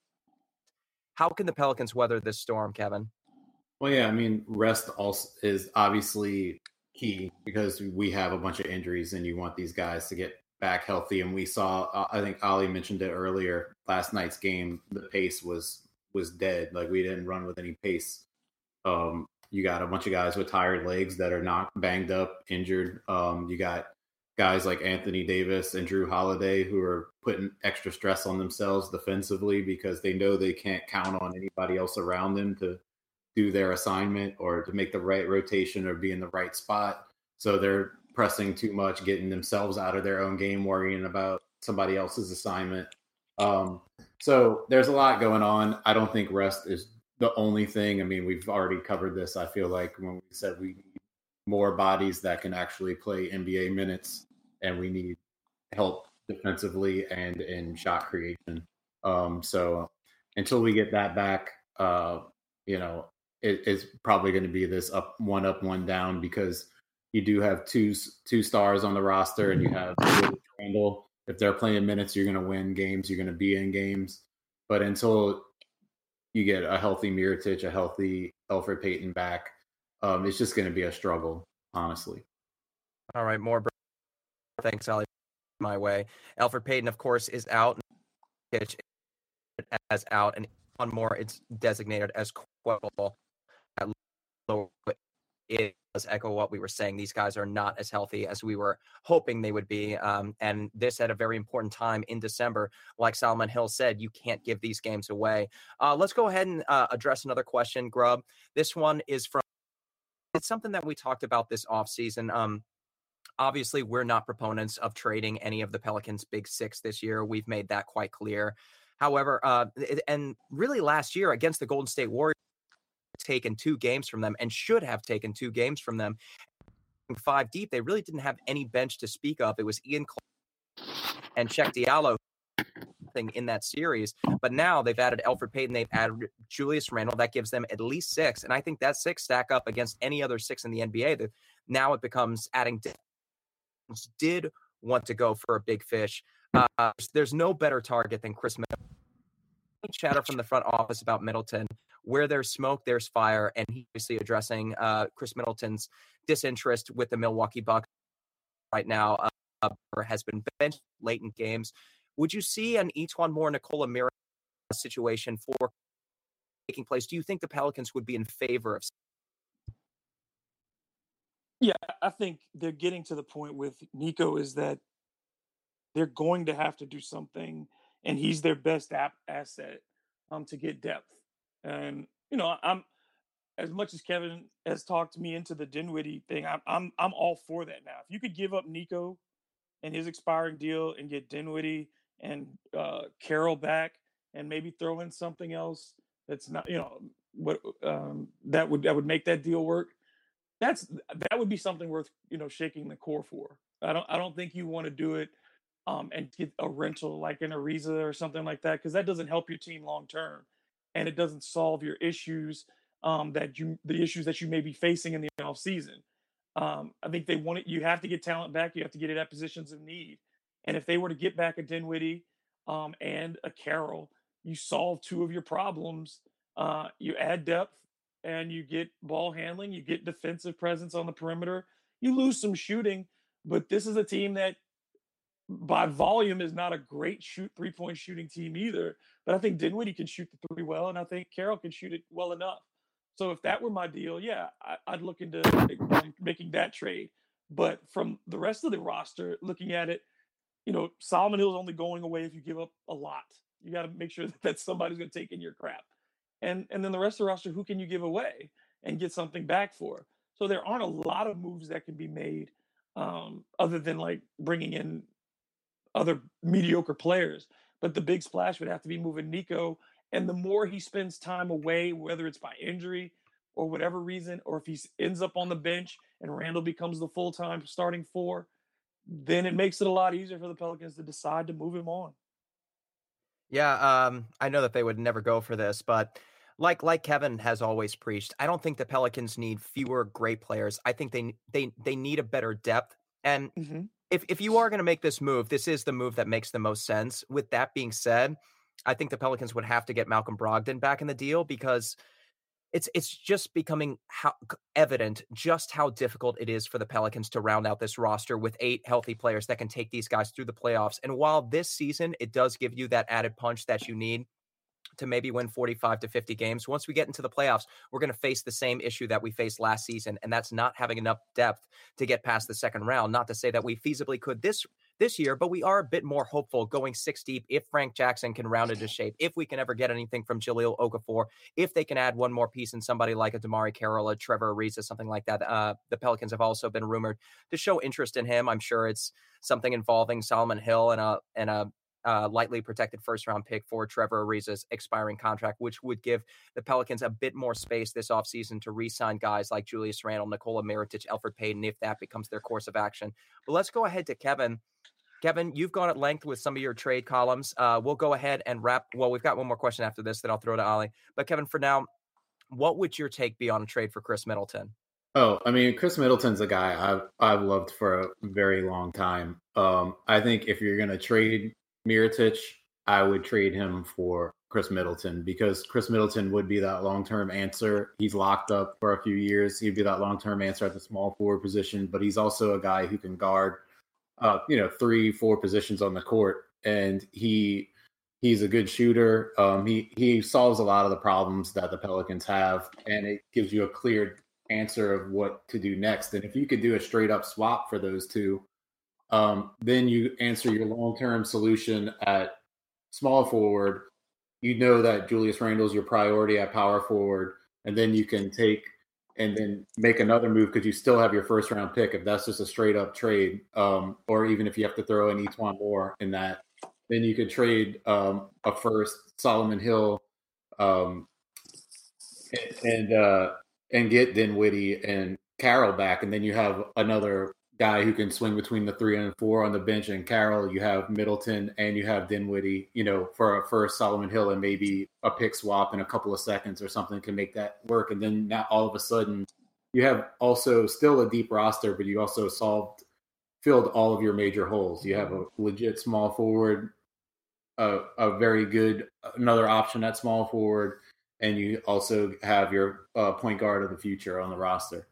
How can the Pelicans weather this storm, Kevin? Well, yeah, I mean, rest also is obviously key because we have a bunch of injuries and you want these guys to get back healthy. And we saw, uh, I think Ollie mentioned it earlier, last night's game, the pace was was dead. Like we didn't run with any pace. Um, you got a bunch of guys with tired legs that are not banged up, injured. Um, you got guys like Anthony Davis and Drew Holiday who are putting extra stress on themselves defensively because they know they can't count on anybody else around them to do their assignment or to make the right rotation or be in the right spot. So they're pressing too much, getting themselves out of their own game, worrying about somebody else's assignment. Um, so there's a lot going on. I don't think rest is the only thing. I mean, we've already covered this. I feel like when we said we need more bodies that can actually play N B A minutes, and we need help defensively and in shot creation. Um, so until we get that back, uh, you know, it, it's probably going to be this up one up, one down because you do have two two stars on the roster, and you have Randle. If they're playing minutes, you're going to win games. You're going to be in games. But until you get a healthy Mirotic, a healthy Elfrid Payton back, um, it's just going to be a struggle, honestly. All right, more. Thanks, Ollie. my way. Elfrid Payton, of course, is out. Pitch as out, and one more, it's designated as questionable. It does echo what we were saying. These guys are not as healthy as we were hoping they would be. Um, and this at a very important time in December. Like Solomon Hill said, you can't give these games away. Uh, let's go ahead and uh, address another question, Grubb. This one is from, it's something that we talked about this offseason. Um, obviously, we're not proponents of trading any of the Pelicans' big six this year. We've made that quite clear. However, uh, and really last year against the Golden State Warriors, taken two games from them and should have taken two games from them. Five deep, they really didn't have any bench to speak of. It was Ian Clark and Cheick Diallo in that series. But now they've added Elfrid Payton, they've added Julius Randle. That gives them at least six. And I think that six stack up against any other six in the N B A. That now it becomes adding did want to go for a big fish. Uh, there's no better target than Khris Middleton. Chatter from the front office about Middleton. Where there's smoke, there's fire, and he's obviously addressing uh, Khris Middleton's disinterest with the Milwaukee Bucks right now. Uh, has been benched late in games. Would you see an E'Twaun Moore, Nikola Mirotic situation for taking place? Do you think the Pelicans would be in favor of? Yeah, I think they're getting to the point with Nico is that they're going to have to do something, and he's their best ap- asset um, to get depth. And, you know, I'm as much as Kevin has talked me into the Dinwiddie thing, I'm I'm I'm all for that now. If you could give up Nico and his expiring deal and get Dinwiddie and uh, Carroll back and maybe throw in something else that's not, you know, what um, that would that would make that deal work. That's that would be something worth, you know, shaking the core for. I don't I don't think you want to do it um, and get a rental like an Ariza or something like that, because that doesn't help your team long term. And it doesn't solve your issues um, that you, the issues that you may be facing in the off season. Um, I think they want it. You have to get talent back. You have to get it at positions of need. And if they were to get back a Dinwiddie um, and a Carroll, you solve two of your problems. Uh, you add depth and you get ball handling. You get defensive presence on the perimeter. You lose some shooting, but this is a team that, by volume, is not a great shoot three-point shooting team either. But I think Dinwiddie can shoot the three well, and I think Carroll can shoot it well enough. So if that were my deal, yeah, I, I'd look into making that trade. But from the rest of the roster, looking at it, you know, Solomon Hill's only going away if you give up a lot. You got to make sure that, that somebody's going to take in your crap. And and then the rest of the roster, who can you give away and get something back for? So there aren't a lot of moves that can be made um, other than like bringing in other mediocre players. But the big splash would have to be moving Nico. And the more he spends time away, whether it's by injury or whatever reason, or if he ends up on the bench and Randle becomes the full-time starting four, then it makes it a lot easier for the Pelicans to decide to move him on. Yeah, um, I know that they would never go for this, but like like Kevin has always preached, I don't think the Pelicans need fewer great players. I think they they they need a better depth. And mm-hmm. if if you are going to make this move, this is the move that makes the most sense. With that being said, I think the Pelicans would have to get Malcolm Brogdon back in the deal, because it's it's just becoming how evident just how difficult it is for the Pelicans to round out this roster with eight healthy players that can take these guys through the playoffs. And while this season, it does give you that added punch that you need to maybe win forty-five to fifty games, once we get into the playoffs, we're going to face the same issue that we faced last season, and that's not having enough depth to get past the second round. Not to say that we feasibly could this this year, but we are a bit more hopeful going six deep if Frank Jackson can round it to shape, if we can ever get anything from Jahlil Okafor, if they can add one more piece in somebody like a Damari Carroll, a Trevor Ariza, something like that. Uh, the Pelicans have also been rumored to show interest in him. I'm sure it's something involving Solomon Hill and a and a Uh, lightly protected first-round pick for Trevor Ariza's expiring contract, which would give the Pelicans a bit more space this offseason to re-sign guys like Julius Randle, Nikola Mirotic, Elfrid Payton, if that becomes their course of action. But let's go ahead to Kevin. Kevin, you've gone at length with some of your trade columns. Uh, we'll go ahead and wrap. Well, we've got one more question after this that I'll throw to Ali. But Kevin, for now, what would your take be on a trade for Khris Middleton? Oh, I mean, Khris Middleton's a guy I've, I've loved for a very long time. Um, I think if you're going to trade Mirotic, I would trade him for Khris Middleton, because Khris Middleton would be that long-term answer. He's locked up for a few years. He'd be that long-term answer at the small forward position, but he's also a guy who can guard uh, you know, three, four positions on the court, and he he's a good shooter. Um, he he solves a lot of the problems that the Pelicans have, and it gives you a clear answer of what to do next. And if you could do a straight up swap for those two, um, then you answer your long term solution at small forward. You know that Julius Randle's your priority at power forward, and then you can take and then make another move because you still have your first round pick if that's just a straight up trade, um, or even if you have to throw in Etuan Moore in that, then you could trade um, a first, Solomon Hill, um, and uh, and get Dinwiddie and Carroll back, and then you have another guy who can swing between the three and four on the bench. And Carroll, you have Middleton, and you have Dinwiddie, you know, for a first, Solomon Hill, and maybe a pick swap in a couple of seconds or something can make that work. And then now all of a sudden you have also still a deep roster, but you also solved, filled all of your major holes. You have a legit small forward, a, a very good, another option at small forward, and you also have your uh, point guard of the future on the roster.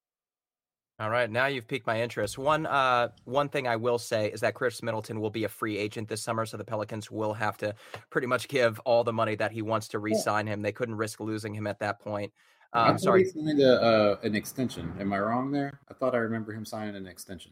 All right, now you've piqued my interest. One uh, one thing I will say is that Chris Middleton will be a free agent this summer, so the Pelicans will have to pretty much give all the money that he wants to re-sign him. They couldn't risk losing him at that point. Um, I sorry, he signed a, uh, an extension. Am I wrong there? I thought I remember him signing an extension.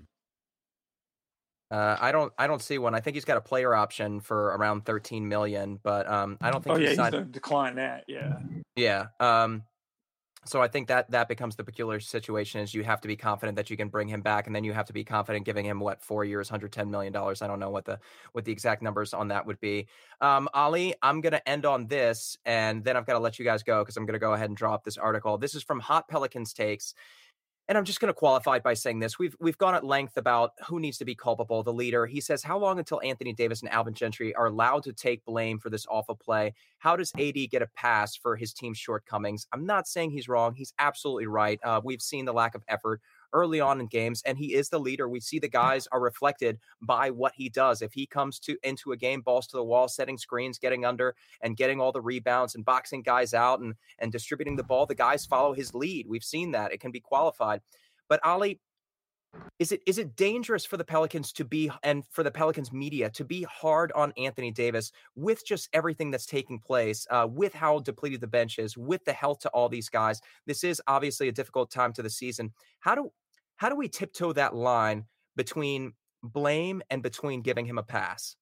Uh, I don't. I don't see one. I think he's got a player option for around thirteen million, but um, I don't think. Oh yeah, he's, he's going to decline that. Yeah. Yeah. Um, so I think that that becomes the peculiar situation is you have to be confident that you can bring him back, and then you have to be confident giving him what four years, one hundred ten million dollars. I don't know what the what the exact numbers on that would be. Um, Ali, I'm going to end on this, and then I've got to let you guys go because I'm going to go ahead and drop this article. This is from Hot Pelicans Takes. And I'm just going to qualify it by saying this. We've we've gone at length about who needs to be culpable, the leader. He says, how long until Anthony Davis and Alvin Gentry are allowed to take blame for this awful play? How does A D get a pass for his team's shortcomings? I'm not saying he's wrong. He's absolutely right. Uh, we've seen the lack of effort early on in games, and he is the leader. We see the guys are reflected by what he does. If he comes to into a game, balls to the wall, setting screens, getting under, and getting all the rebounds and boxing guys out and, and distributing the ball, the guys follow his lead. We've seen that. It can be qualified. But Ali, is it is it dangerous for the Pelicans to be, and for the Pelicans media to be hard on Anthony Davis with just everything that's taking place, uh, with how depleted the bench is, with the health to all these guys? This is obviously a difficult time to the season. How do how do we tiptoe that line between blame and between giving him a pass?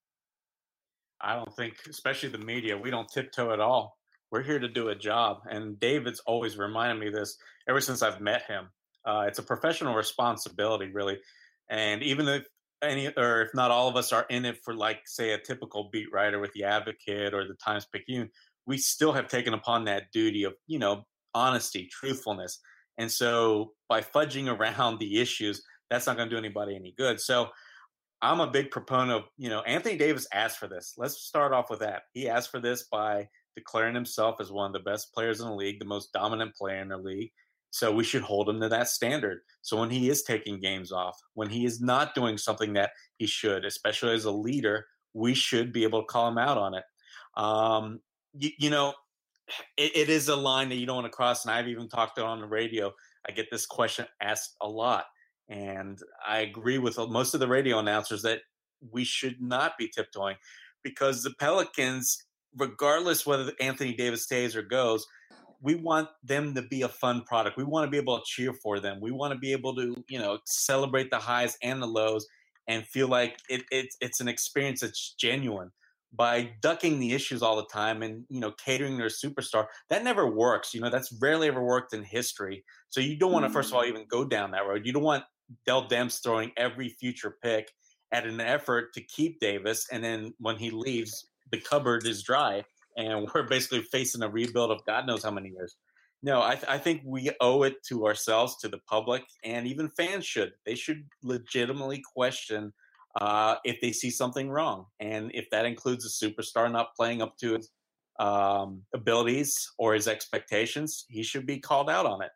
I don't think, especially the media, we don't tiptoe at all. We're here to do a job. And David's always reminded me of this ever since I've met him. Uh, it's a professional responsibility, really. And even if any, or if not all of us are in it for, like, say, a typical beat writer with the Advocate or the Times-Picayune, we still have taken upon that duty of, you know, honesty, truthfulness. And so by fudging around the issues, that's not going to do anybody any good. So I'm a big proponent of, you know, Anthony Davis asked for this. Let's start off with that. He asked for this by declaring himself as one of the best players in the league, the most dominant player in the league. So we should hold him to that standard. So when he is taking games off, when he is not doing something that he should, especially as a leader, we should be able to call him out on it. Um, you, you know, it, it is a line that you don't want to cross. And I've even talked on the radio. I get this question asked a lot. And I agree with most of the radio announcers that we should not be tiptoeing, because the Pelicans, regardless whether Anthony Davis stays or goes, we want them to be a fun product. We want to be able to cheer for them. We want to be able to, you know, celebrate the highs and the lows and feel like it, it, it's an experience that's genuine. By ducking the issues all the time and, you know, catering their superstar, that never works. You know, that's rarely ever worked in history. So you don't want to, first of all, even go down that road. You don't want Dell Demps throwing every future pick at an effort to keep Davis. And then when he leaves, the cupboard is dry and we're basically facing a rebuild of God knows how many years. No, I, th- I think we owe it to ourselves, to the public, and even fans should. They should legitimately question uh, if they see something wrong. And if that includes a superstar not playing up to his um, abilities or his expectations, he should be called out on it.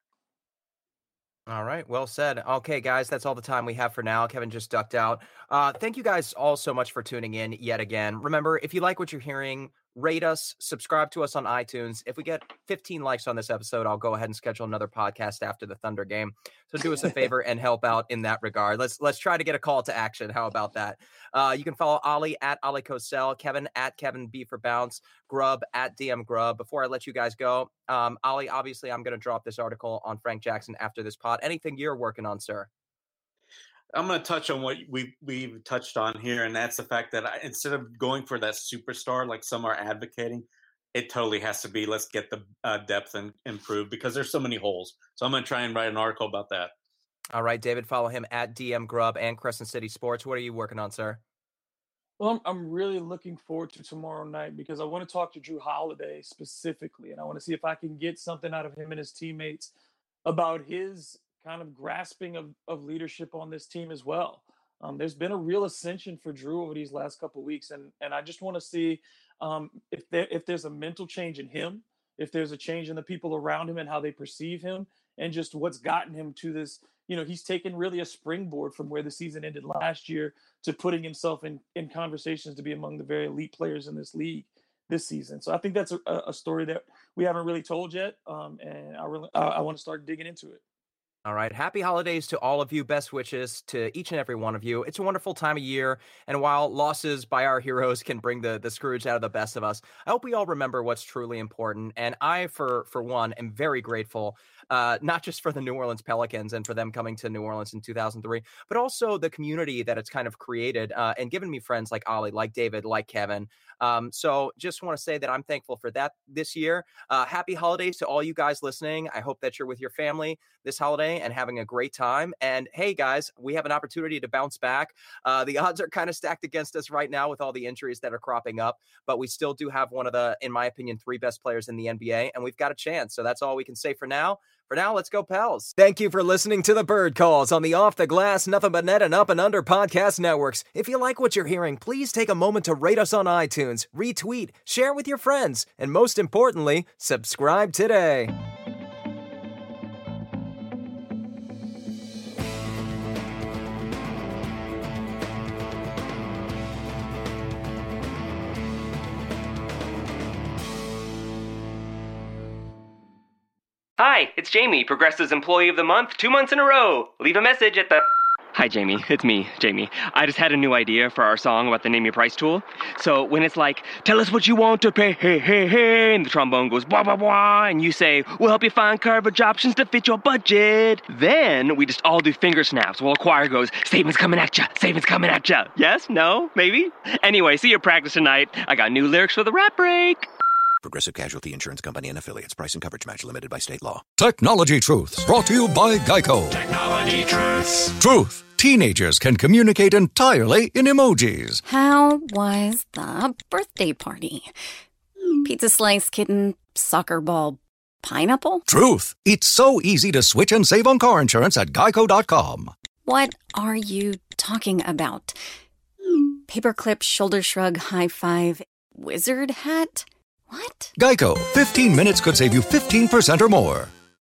All right. Well said. Okay, guys, that's all the time we have for now. Kevin just ducked out. Uh, thank you guys all so much for tuning in yet again. Remember, if you like what you're hearing, rate us, subscribe to us on iTunes. If we get fifteen likes on this episode, I'll go ahead and schedule another podcast after the Thunder game. So do us a favor and help out in that regard. Let's let's try to get a call to action. How about that? Uh, you can follow Ollie at Ollie Cosell, Kevin at Kevin B for Bounce, Grub at D M Grub. Before I let you guys go, um, Ollie, obviously I'm going to drop this article on Frank Jackson after this pod. Anything you're working on, sir? I'm going to touch on what we we've touched on here, and that's the fact that I, instead of going for that superstar like some are advocating, it totally has to be let's get the uh, depth and improve because there's so many holes. So I'm going to try and write an article about that. All right, David, follow him at D M Grub and Crescent City Sports. What are you working on, sir? Well, I'm, I'm really looking forward to tomorrow night because I want to talk to Drew Holiday specifically, and I want to see if I can get something out of him and his teammates about his kind of grasping of, of leadership on this team as well. Um, there's been a real ascension for Drew over these last couple of weeks. And, and I just want to see um, if there, if there's a mental change in him, if there's a change in the people around him and how they perceive him, and just what's gotten him to this. You know, he's taken really a springboard from where the season ended last year to putting himself in, in conversations to be among the very elite players in this league this season. So I think that's a, a story that we haven't really told yet. Um, and I really, I, I want to start digging into it. All right. Happy holidays to all of you. Best wishes to each and every one of you. It's a wonderful time of year. And while losses by our heroes can bring the, the Scrooge out of the best of us, I hope we all remember what's truly important. And I, for, for one, am very grateful, uh, not just for the New Orleans Pelicans and for them coming to New Orleans in two thousand three, but also the community that it's kind of created uh, and given me friends like Ollie, like David, like Kevin. Um, so just want to say that I'm thankful for that this year. Uh, happy holidays to all you guys listening. I hope that you're with your family this holiday and having a great time. And hey, guys, we have an opportunity to bounce back. Uh, the odds are kind of stacked against us right now with all the injuries that are cropping up, but we still do have one of the, in my opinion, three best players in the N B A, and we've got a chance. So that's all we can say for now. For now, let's go Pels. Thank you for listening to the Bird Calls on the Off the Glass, Nothing But Net, and Up and Under podcast networks. If you like what you're hearing, please take a moment to rate us on iTunes, retweet, share with your friends, and most importantly, subscribe today. Hi, it's Jamie, Progressive's Employee of the Month, two months in a row. Leave a message at the... Hi, Jamie. It's me, Jamie. I just had a new idea for our song about the Name Your Price tool. So when it's like, tell us what you want to pay, hey, hey, hey, and the trombone goes, blah, blah, blah, and you say, we'll help you find coverage options to fit your budget. Then we just all do finger snaps while a choir goes, savings coming at ya, savings coming at ya. Yes? No? Maybe? Anyway, see your practice tonight. I got new lyrics for the rap break. Progressive Casualty Insurance Company and affiliates. Price and coverage match limited by state law. Technology Truths, brought to you by Geico. Technology Truths. Truth. Teenagers can communicate entirely in emojis. How was the birthday party? Pizza slice, kitten, soccer ball, pineapple? Truth. It's so easy to switch and save on car insurance at geico dot com. What are you talking about? Paperclip, shoulder shrug, high five, wizard hat? What? Geico. fifteen minutes could save you fifteen percent or more.